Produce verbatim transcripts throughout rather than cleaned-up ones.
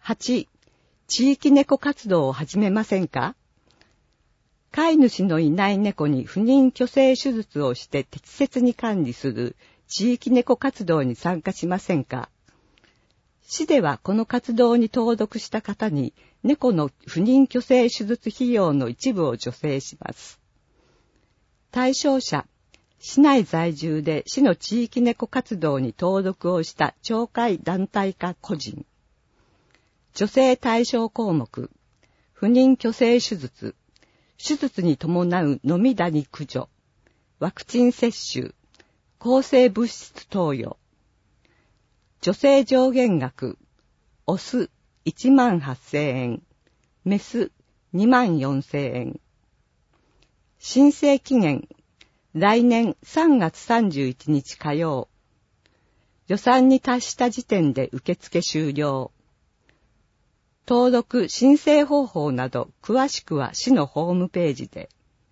はち、地域猫活動を始めませんか？飼い主のいない猫に不妊去勢手術をして適切に管理する地域猫活動に参加しませんか？市ではこの活動に登録した方に猫の不妊去勢手術費用の一部を助成します。対象者、市内在住で市の地域猫活動に登録をした町会団体か個人。助成対象項目、不妊去勢手術、手術に伴う飲みダニ駆除、ワクチン接種、抗生物質投与。助成上限額、オスいちまんはっせんえん、メスにまんよんせんえん。申請期限、来年さんがつさんじゅういちにち火曜。予算に達した時点で受付終了。登録・申請方法など詳しくは市のホームページで。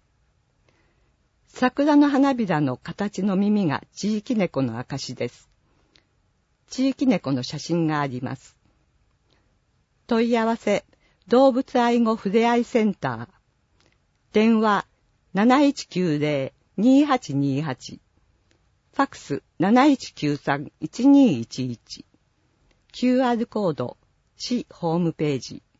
桜の花びらの形の耳が地域猫の証です。地域猫の写真があります。問い合わせ、動物愛護ふれあいセンター。電話 なないちきゅうぜろ にはちにはち。ファックス なないちきゅうさん いちにいちいち。キューアール コード、市ホームページ。